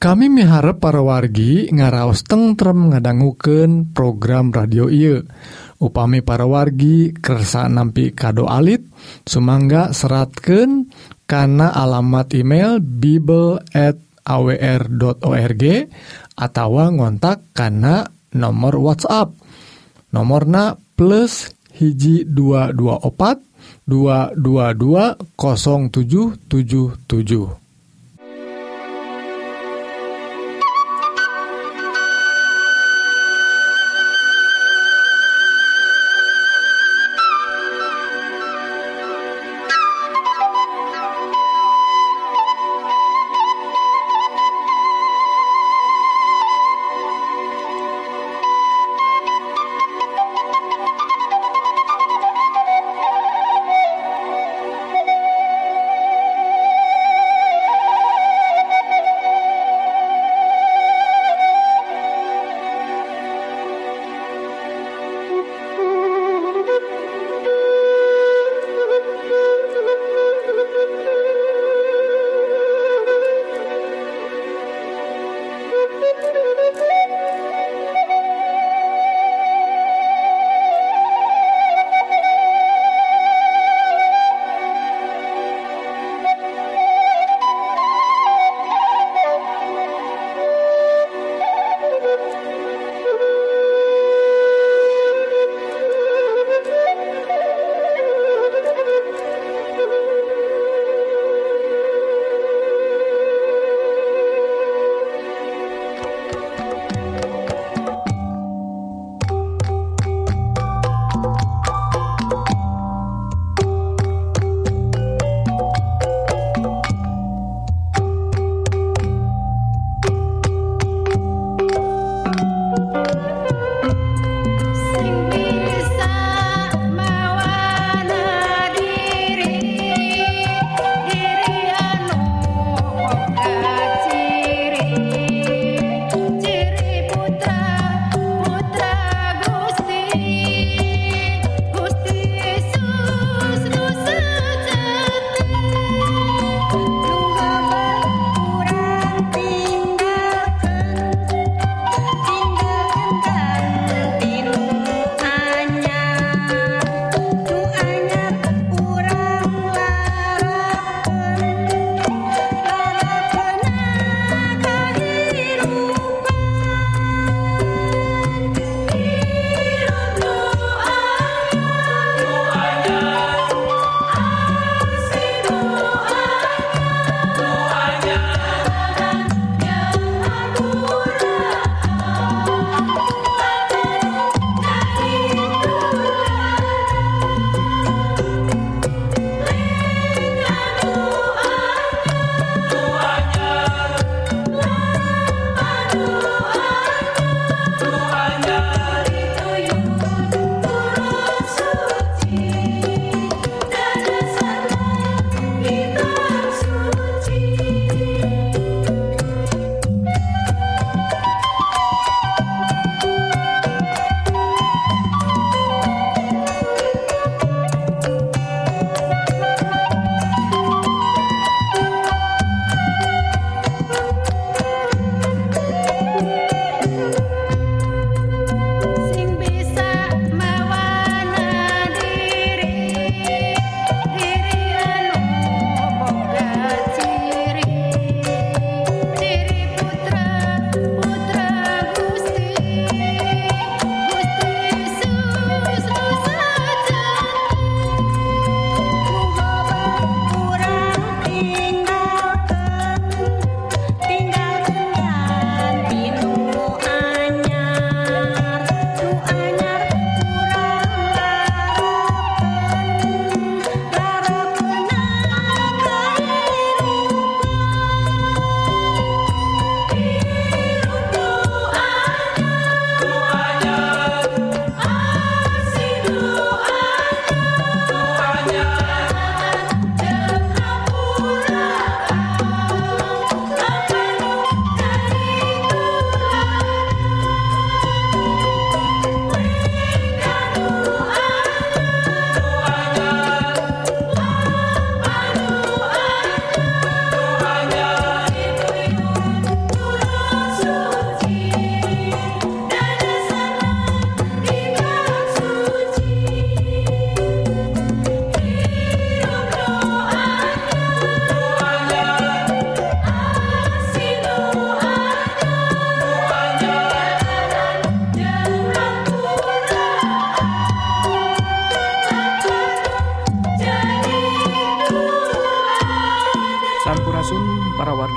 Kami miharep para wargi ngaraos tentrem ngadangukeun program radio ieu. Upami para wargi kersa nampi kado alit, sumangga seratkeun kana alamat email bible@awr.org atawa ngontak kana nomor WhatsApp. Nomorna +224 222 0777.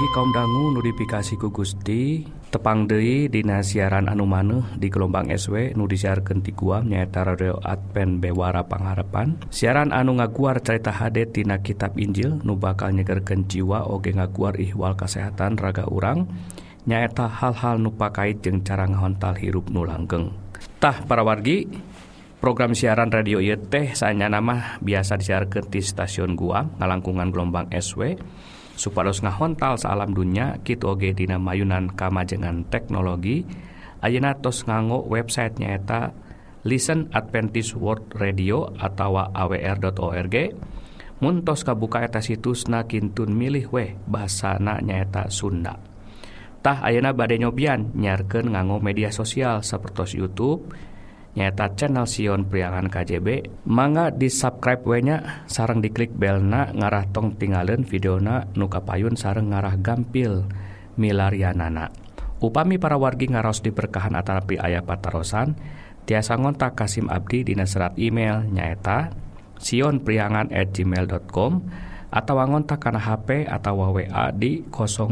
kaum dangu notifikasi ku Gusti tepang deui dina siaran anu maneuh di gelombang SW nu disiarkeun ti Guam nyaeta Radio Advent Bewara Pangharapan. Siaran anu ngaguar carita hadet tina kitab Injil nu bakal nyegerkeun jiwa oge ngaguar ihwal kasehatan raga urang nyaeta hal-hal nu pakait jeung cara ngahontal hirup nu langgeng. Tah para wargi, program siaran radio ieu teh saenyana mah biasa disiarkeun ti stasiun Guam ngalangkungan gelombang SW supados ngahontal saalam dunya kitu oge dina mayunan kamajengan teknologi. Ayeuna tos nganggo website nyaeta Listen Adventist World Radio atawa awr.org. Mun tos kabuka eta situsna kintun milih we basana nyaeta Sunda. Tah ayeuna bade nyobian nyiarkeun nganggo media sosial sapertos YouTube nyaeta channel Sion Priangan KJB. Mangga di subscribe we nya sareng diklik belna ngarah tong tinggalin videona nu kapayun sareng ngarah gampil milarianana. Upami para wargi ngaraos diberkahan atanapi aya patarosan tiasa ngontak Kasim Abdi dina serat email nyaeta sionpriangan@gmail.com atawa ngontak kana HP atawa WA di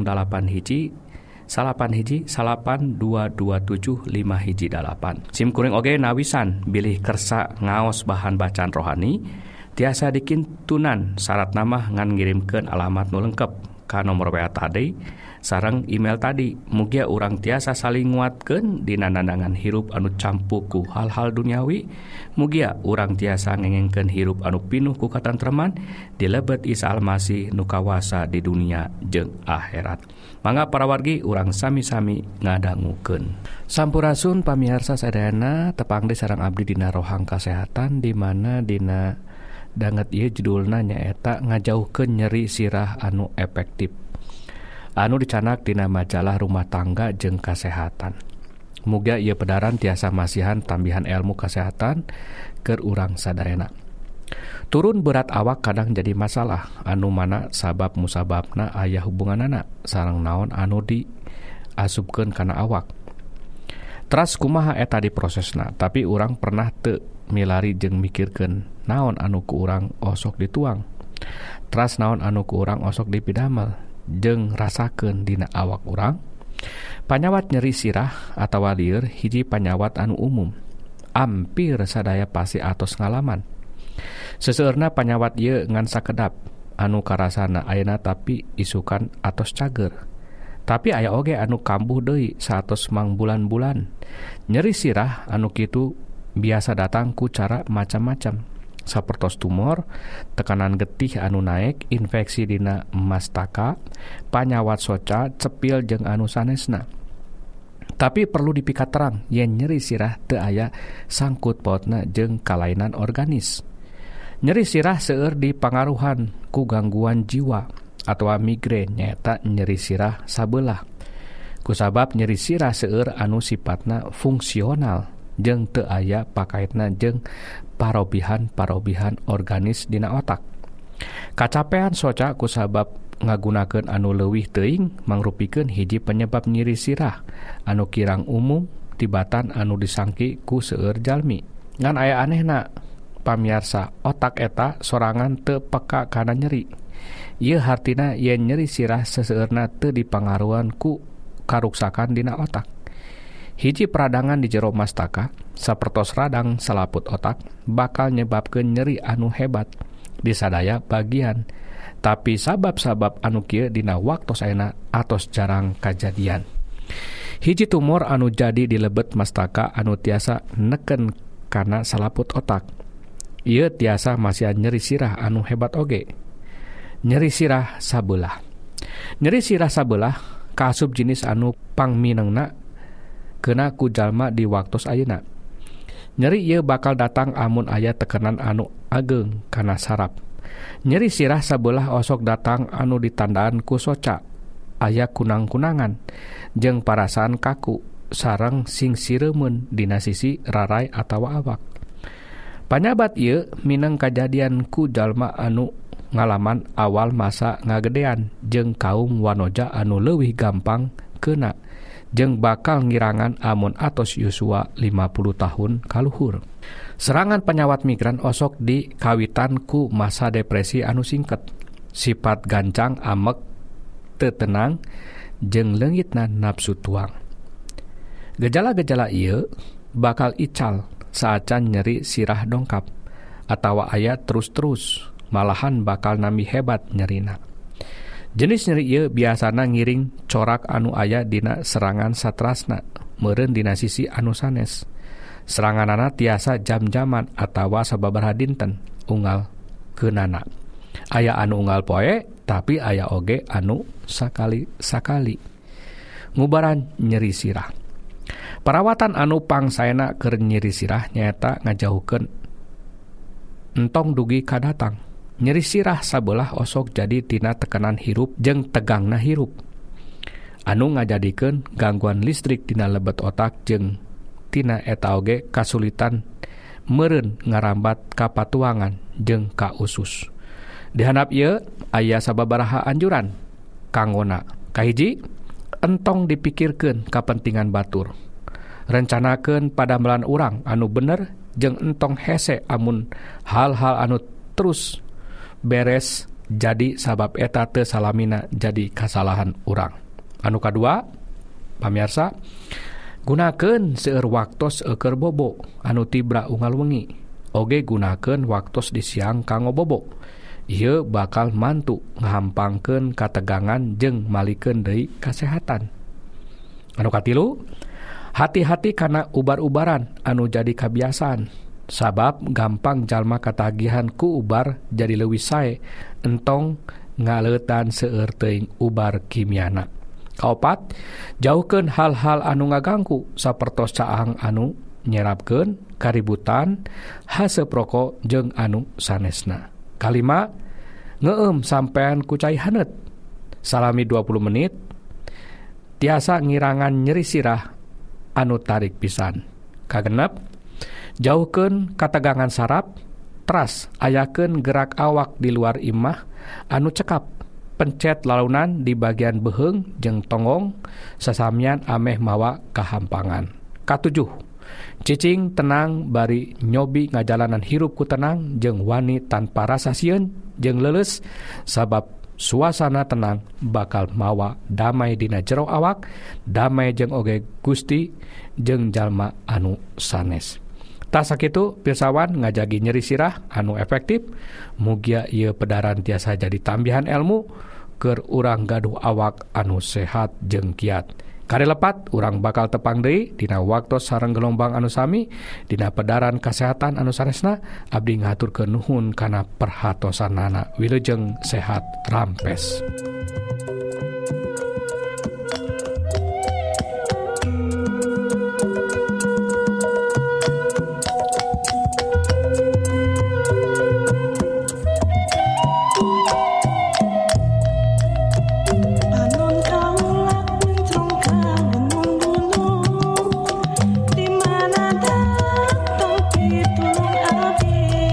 08 SIM kuring oge nawisan bilih kersa ngaos bahan bacaan rohani tiasa dikintunan syarat nama ngan ngirimkeun alamat nu lengkep ka nomor WA tadi sareng email tadi. Mugia urang tiasa saling nguatkeun dina nandangan hirup anu campu ku hal-hal duniawi. Mugia urang tiasa ngengengkeun hirup anu pinuh ku katantreman di lebet Isa Almasih nu kawasa di dunia jeung akhirat. Mangga para wargi urang sami-sami ngadangukeun. Sampurasun pamiarsa sadayana tepang deui sareng abdi dina rohang kasehatan di mana dina danget ieu judulna nyaeta ngajauhkeun nyeri sirah anu efektif. Anu dicanak dina majalah Rumah Tangga jeung Kasehatan. Mugia ieu pedaran tiasa masihan tambihan ilmu kasehatan keur urang sadayana. Turun berat awak kadang jadi masalah anu mana sabab musababna aya hubunganana sareng naon anu diasupkeun kana awak. Teras kumaha eta diprosesna, tapi urang pernah teu milari jeung mikirkeun naon anu ku urang osok dituang. Teras naon anu ku urang osok dipidamel jeung rasakeun dina awak urang. Panyawat nyeri sirah atawa lieur hiji panyawat anu umum. Ampir sadaya pasti atos ngalaman. Seseueurna panyawat ieu ngan sakedap anu karasana ayeuna tapi isukan atos cager. Tapi aya oge anu kambuh deui saatos mang bulan-bulan. Nyeri sirah anu kitu biasa datang ku cara macam-macam. Sapertos tumor, tekanan getih anu naek, infeksi dina mastaka, panyawat soca, cepil jeung anu sanesna. Tapi perlu dipikat terang yen nyeri sirah teu aya sangkut pautna jeung kalainan organis. Nyeri sirah seueur dipangaruhan ku gangguan jiwa atawa migrain nyaeta nyeri sirah sabelah. Kusabab nyeri sirah seueur anu sifatna fungsional jeung teu aya pakaitna jeung parobihan organis dina otak. Kacapean soca kusabab ngagunakeun anu leuwih teuing mangrupikeun hiji penyebab nyeri sirah anu kirang umum tibatan anu disangki ku seueur jalmi. Ngan aya anehna pamiarsa, otak eta sorangan teu peka kana nyeri. Ieu hartina yen nyeri sirah seseueurna teu dipangaruhan ku karuksakan dina otak. Hiji peradangan di jero mastaka sapertos radang salaput otak bakal nyebabkeun nyeri anu hebat di sadaya bagian. Tapi sabab-sabab anu kieu dina waktos ayeuna atos jarang kajadian. Hiji tumor anu jadi di lebet mastaka anu tiasa neken kana salaput otak. Ieu tiasa masihan nyeri sirah anu hebat oge. Nyeri sirah sabelah. Nyeri sirah sabelah kaasup jenis anu pangminengna kena ku jalma di waktos ayeuna. Nyeri ieu bakal datang amun aya tekanan anu ageng kana saraf. Nyeri sirah sabelah osok datang anu ditandaan ku soca, aya kunang-kunangan, jeung parasaan kaku, sareng sing sireumeun dina sisi rarai atawa awak. Panyabat ieu mineng kajadian ku jalma anu ngalaman awal masa ngagedean jeung kaum wanoja anu leuwih gampang kena jeung bakal ngirangan amun atos yusua 50 tahun kaluhur. Serangan penyawat migran osok di kawitan ku masa depresi anu singket. Sifat gancang amek tetenang jeung leungitna nafsu tuang. Gejala-gejala ieu bakal ical saacan nyeri sirah dongkap atawa aya terus-terus, malahan bakal nami hebat nyerina. Jenis nyeri ieu biasana ngiring corak anu aya dina serangan satrasna meureun dina sisi anu sanes. Seranganana tiasa jam-jaman atawa sababaraha dinten unggal keunana. Aya anu unggal poe, tapi aya oge anu sakali-sakali. Ngubaran nyeri sirah. Perawatan anu pangsaena keur nyeri sirah nyaeta ngajauhkeun entong dugi kadatang. Nyeri sirah sabelah osok jadi tina tekanan hirup jeung tegangna hirup. Anu ngajadikeun gangguan listrik dina lebet otak jeung tina eta oge kasulitan meureun ngarambat ka patuangan jeung ka usus. Di handap ieu aya sababaraha anjuran kanggona. Kahiji, entong dipikirkeun kapentingan batur. Rencanakeun padamelan urang anu bener jeung entong hese amun hal-hal anu terus beres jadi sabab eta teu salamina jadi kasalahan urang. Anu kadua, pamirsa, gunakeun seueur waktos keur bobo anu tibra unggal wengi. Oge gunakeun waktos di siang kanggo bobo. Ieu bakal mantu ngahampangkeun kategangan jeung malikeun deui kasehatan. Anu katilu, hati-hati kana ubar-ubaran anu jadi kabiasaan. Sabab gampang jalma katagihan ku ubar jadi leuwih sae entong ngaleutan seueur teuing ubar kimiana. Kaopat, jauhkeun hal-hal anu ngaganggu sapertos caang anu nyerapkeun kaributan, haseup rokok jeung anu sanesna. Kalima, ngeueum sampean ku cai haneut. Salami 20 menit tiasa ngirangan nyeri sirah anu tarik pisan. Kagenep, jauhkeun kategangan saraf, teras ayakeun gerak awak di luar imah anu cekap. Pencet lalunan di bagian beheung jeung tonggong sasamian ameh mawa kahampangan. Katujuh, cicing tenang bari nyobi ngajalanan hirup ku tenang jeung wani tanpa rasa sieun jeung leuleus sabab suasana tenang bakal mawa damai dina jero awak, damai jeung oge Gusti jeung jalma anu sanes. Tak sakitu pirsawan ngajagi nyeri sirah anu efektif, mugia ieu pedaran tiasa jadi tambihan ilmu keur urang gaduh awak anu sehat jeung kiat. Kari lepat urang bakal tepang deui dina waktos sareng gelombang anu sami dina pedaran kasehatan anu sanesna. Abdi ngaturkeun nuhun kana perhatosanana. Wilujeng sehat rampes.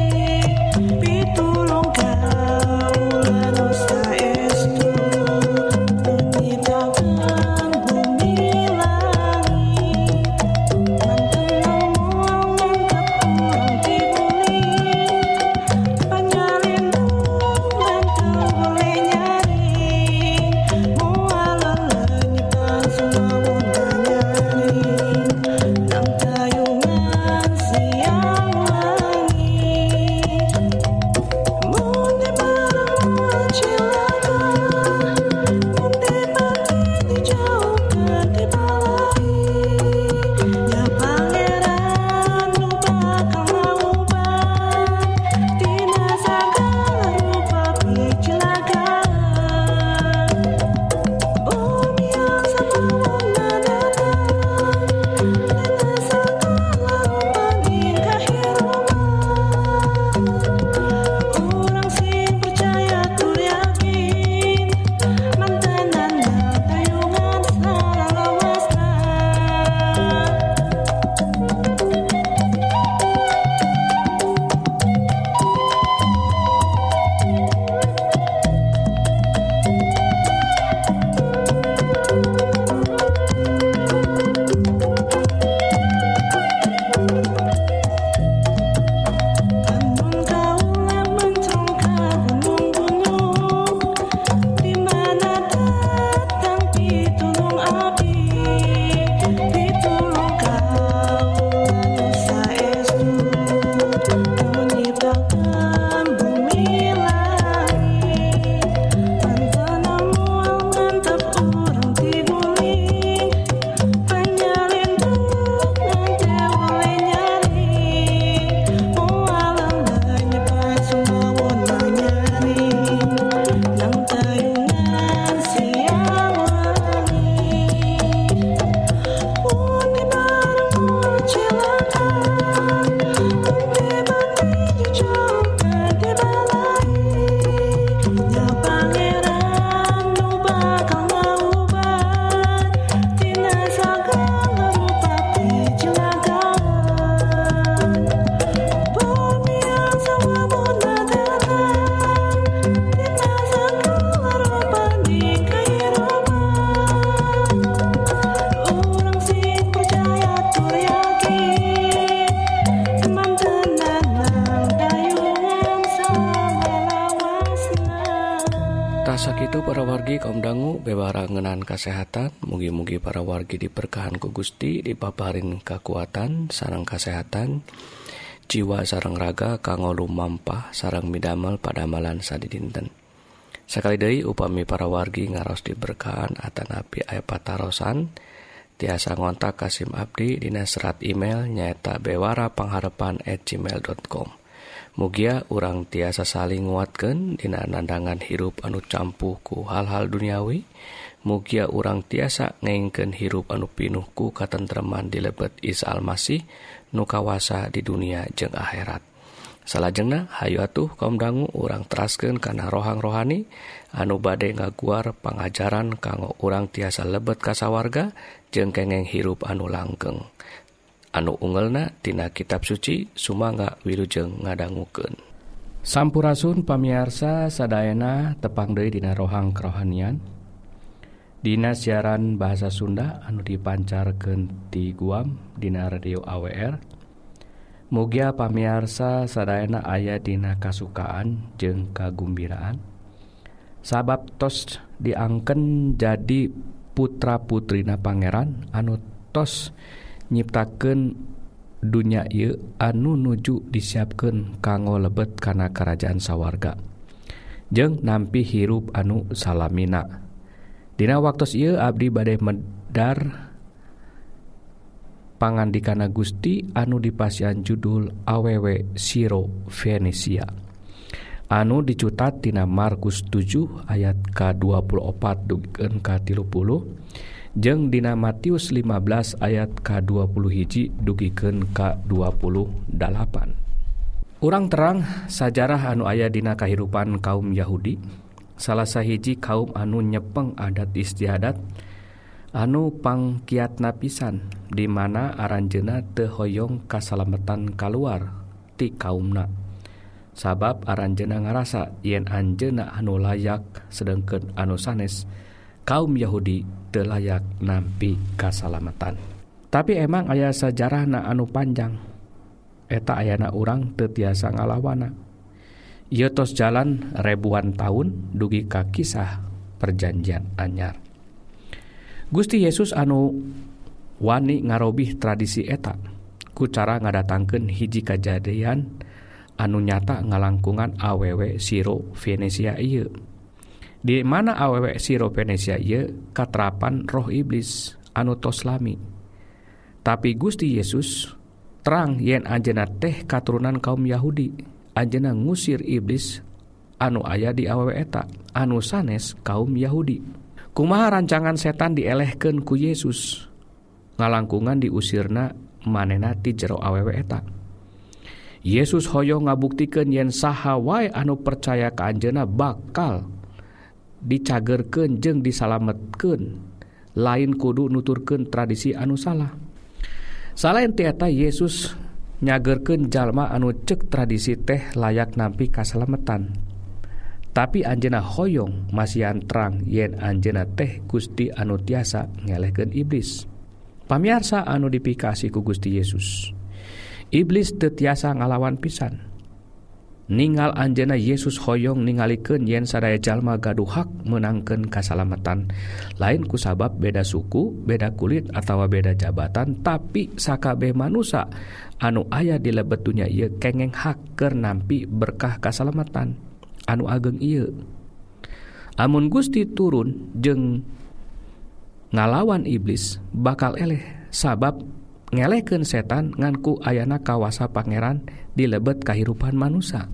Pitulung kaulan saestu para wargi kaum dangu bewara ngeunaan kasehatan, mugi-mugi para wargi diberkahan ku Gusti, dipaparin kakuatan sareng kasehatan jiwa sareng raga kanggo lumampah sareng midamel padamalan sadidinten. Sakali deui upami para wargi ngaros diberkahan atanapi aya patarosan tiasa ngontak ka SIM abdi dina serat email nyaeta bewarapangharepan@gmail.com. Mugia urang tiasa saling nguatkeun dina nandangan hirup anu campuh ku hal-hal duniawi. Mugia urang tiasa ngengkeun hirup anu pinuh ku katentreman di lebet Isa Almasih nu kawasa di dunia jeung akhirat. Salajengna hayu atuh kaum dangu urang teraskeun kana rohang rohani anu bade ngaguar pangajaran kanggo urang tiasa lebet ka sawarga jeung kengeng hirup anu langgeng. Anu ungelna tina kitab suci sumangga wilujeng ngadangukeun. Sampurasun pamiarsa sadayana tepang deui dina rohang kerohanian. Dina siaran bahasa Sunda anu dipancarkeun ti Guam dina radio AWR. Mugia pamiarsa sadayana aya dina kasukaan jeung kagumbiraan. Sabab tos diangken jadi putra-putrina pangeran anu tos nyiptakeun dunya ieu anu nuju disiapkeun kanggo lebet kana karajaan sawarga jeung nampi hirup anu salamina. Dina waktos ieu abdi bade medar pangandikana Gusti anu dipasihan judul awewe Siro Venesia anu dicutat tina Markus 7 ayat ka-24 dugikeun ka 30 jeung dina Matius 15 ayat ka-21 dugikeun ka-28. Urang terang sajarah anu aya dina kahirupan kaum Yahudi, salah sahiji kaum anu nyepeng adat istiadat anu pangkiatna pisan di mana aranjeunna teu hoyong kasalametan kaluar ti kaumna. Sabab aranjeunna ngarasa yen anjeunna anu layak sedengkeun anu sanes kaum Yahudi teu layak nampi kasalamatan. Tapi emang aya sajarahna anu panjang. Eta ayana urang teu tiasa ngalawana. Ieu tos jalan ribuan tahun dugi ka kisah perjanjian anyar. Gusti Yesus anu wani ngarobih tradisi eta ku cara ngadatangkeun hiji kajadian anu nyata ngalangkungan awewe Siro Venesia ieu. Di mana awewe Siro Venesia ieu katrapan roh iblis anu tos lami. Tapi Gusti Yesus terang yen anjeunna teh katurunan kaum Yahudi, anjeunna ngusir iblis anu aya di awewe eta anu sanes kaum Yahudi. Kumaha rancangan setan dielehkeun ku Yesus ngalangkungan diusirna manehna ti jero awewe eta. Yesus hoyong ngabuktikeun yen saha wae anu percaya ka anjeunna bakal dicagerkeun jeung disalametkeun, lain kudu nuturkeun tradisi anu salah. Salain ti eta Yesus nyagerkeun jalma anu ceuk tradisi teh layak nampi kasalametan. Tapi anjeunna hoyong masihan terang yen anjeunna teh Gusti anu tiasa ngelehkeun iblis. Pamiarsa anu dipikasi ku Gusti Yesus, iblis teu tiasa ngalawan pisan. Ningal anjeunna Yesus hoyong ningalikeun yen sadaya jalma gaduh hak menangkeun kasalamatan, lain kusabab beda suku, beda kulit atawa beda jabatan, tapi sakabeh manusia anu aya di lebet dunya ieu kengeng hak keur nampi berkah kasalamatan anu ageng ieu. Amun Gusti turun jeung ngalawan iblis bakal eleh, sabab ngelehkeun setan ngan ku ayana kawasa pangeran di lebet kahirupan manusia.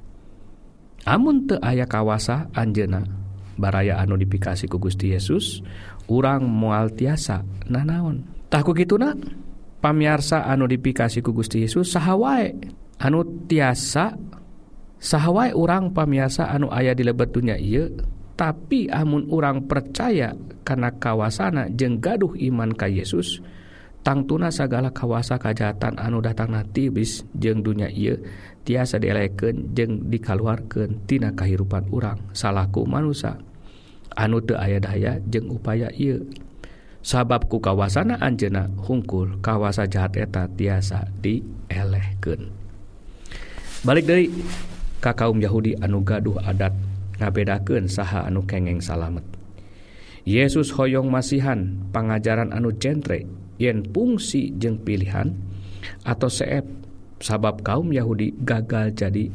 Amun teu aya kawasa anjeunna baraya anu dipikasi ku Gusti Yesus, urang moal tiasa nanaon. Tah ku kituna pamiarsa anu dipikasi ku Gusti Yesus saha wae anu tiasa, saha wae urang pamiarsa anu aya di lebet dunya ieu, tapi amun urang percaya kana kawasana jeung gaduh iman ka Yesus, tangtuna sagala kawasa kajahatan anu datangna ti iblis jeung dunya ieu tiasa dielehkeun jeung dikaluarkeun tina kahirupan urang salaku manusia anu teu aya daya jeung upaya ieu. Sabab ku kawasana anjeunna hungkul kawasa jahat eta tiasa dielehkeun. Balik deui ka kaum Yahudi anu gaduh adat ngabedakeun saha anu kengeng salamet. Yesus hoyong masihan pangajaran anu jentre yen fungsi jeung pilihan atau seep sabab kaum Yahudi gagal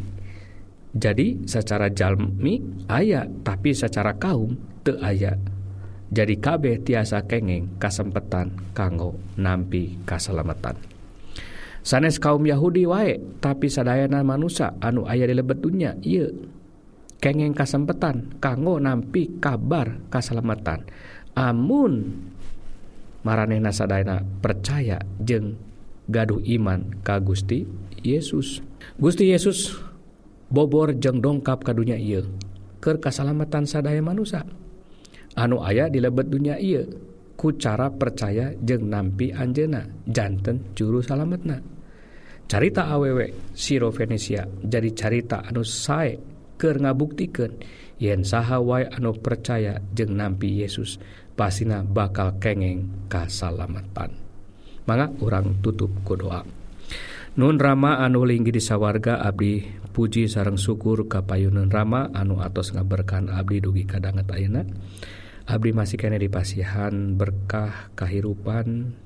jadi secara jalmi aya tapi secara kaum teu aya. Jadi kabeh tiasa kengeng kasempetan kanggo nampi kasalamatan. Sanes kaum Yahudi wae tapi sadayana manusia anu aya di lebet dunya ieu kengeng kasempetan kanggo nampi kabar kasalamatan. Amun maranehna sadayana percaya jeung gaduh iman ka Gusti Yesus. Gusti Yesus bobor jeung dongkap ka dunya ieu keur kasalamatan sadaya manusia anu aya di lebet dunia ieu ku cara percaya jeung nampi anjeunna janten juru salametna. Carita awewe Siro Venesia jadi carita anu sae keur ngabuktikeun yen saha wae anu percaya jeung nampi Yesus pasina bakal kengeng kasalamatan. Mangga urang tutup ku doa. Nun Rama anu linggi di sawarga abdi puji sareng syukur ka payuneun Rama anu atos ngaberkahan abdi dugi kadanget ayeuna. Abdi masih kene dipasihan berkah kahirupan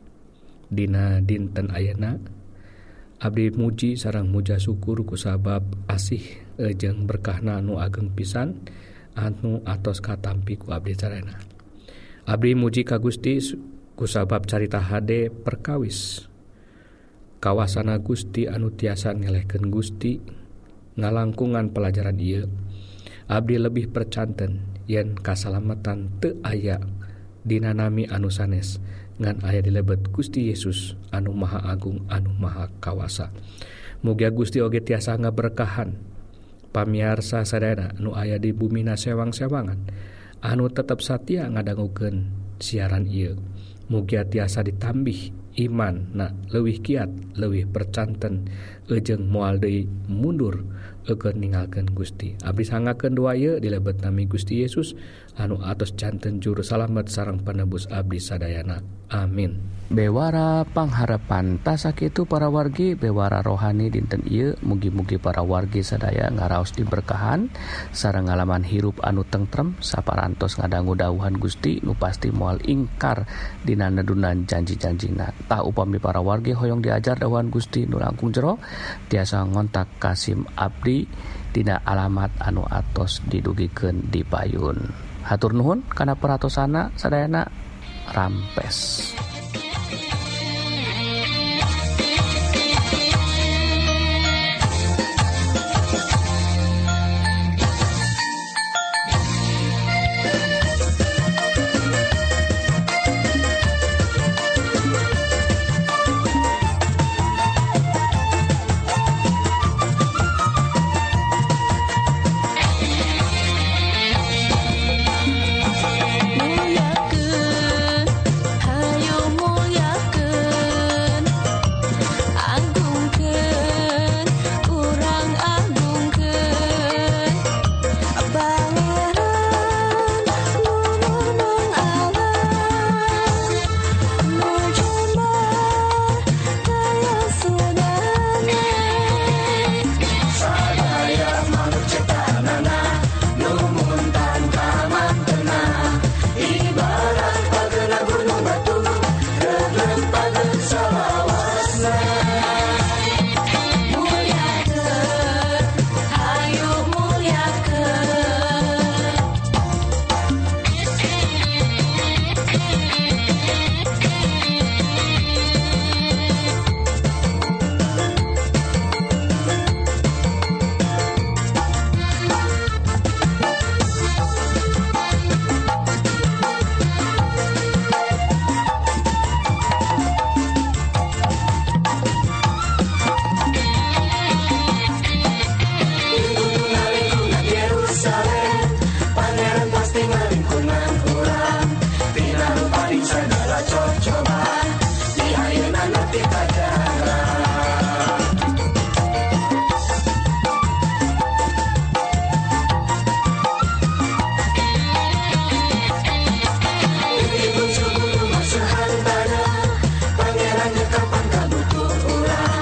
dina dinten ayeuna. Abdi muji sareng muja syukur kusabab asih jeung berkahna anu ageng pisan anu atos katampi ku abdi carena. Abdi muji ka Gusti kusabab carita hade perkawis kawasana Gusti anu tiasa ngelehkeun Gusti ngalangkungan pelajaran ieu. Abdi lebih percanten yen kasalamatan teu aya dina nami anu sanes ngan aya di lebet Gusti Yesus anu maha agung anu maha kawasa. Mugia Gusti oge tiasa ngaberkahan pamiarsa sadayana anu aya di bumina sewang-sewangan anu tetep satia ngadangukeun siaran ieu. Mugia tiasa ditambih iman na leuwih kiat leuwih percanten jeung moal deui mundur eukeun ninggalkeun Gusti. Abdi sangakeun doa ieu di lebet nami Gusti Yesus anu atos janten juru salamet sareng penebus abdi sadayana. Amin. Bewara pangharapan tasakitu para wargi bewara rohani dinten ieu mugi-mugi para wargi sadaya ngaraos diberkahan sareng ngalaman hirup anu tentrem saparantos ngadangu dawuhan Gusti nu pasti moal ingkar dina nedunan janji-janjina. Tah upami para wargi hoyong diajar dawuhan Gusti nu langkung jero tiasa ngontak Kasim abdi dina alamat anu atos didugikeun di payun. Hatur nuhun kana peratosana sadayana rampes.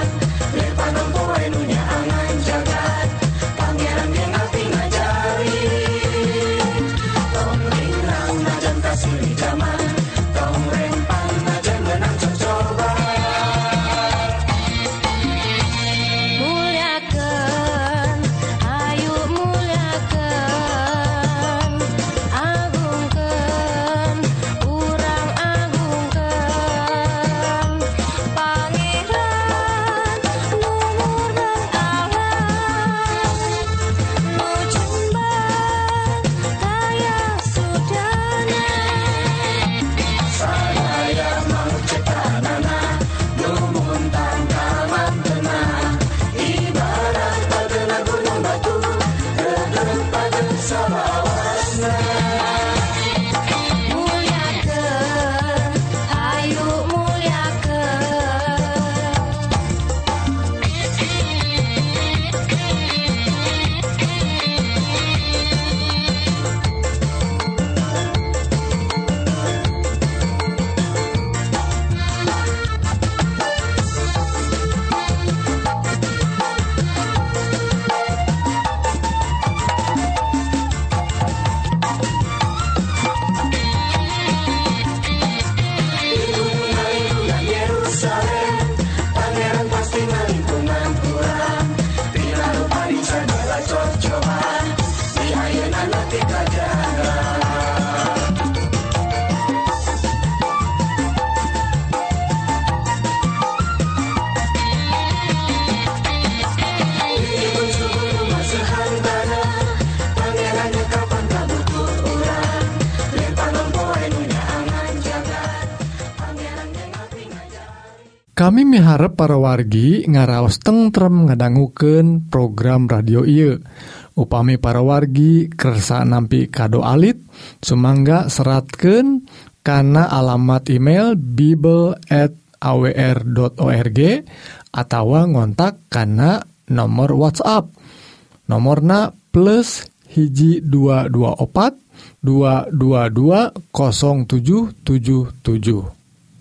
Pangeran yang hati ngajari Kami miharep para wargi ngaraos tentrem ngadangukeun program radio ieu. Upami para wargi kersa nampi kado alit, sumangga seratkeun kana alamat email bible@awr.org atawa ngontak kana nomor WhatsApp. Nomorna +1 224 222 0777.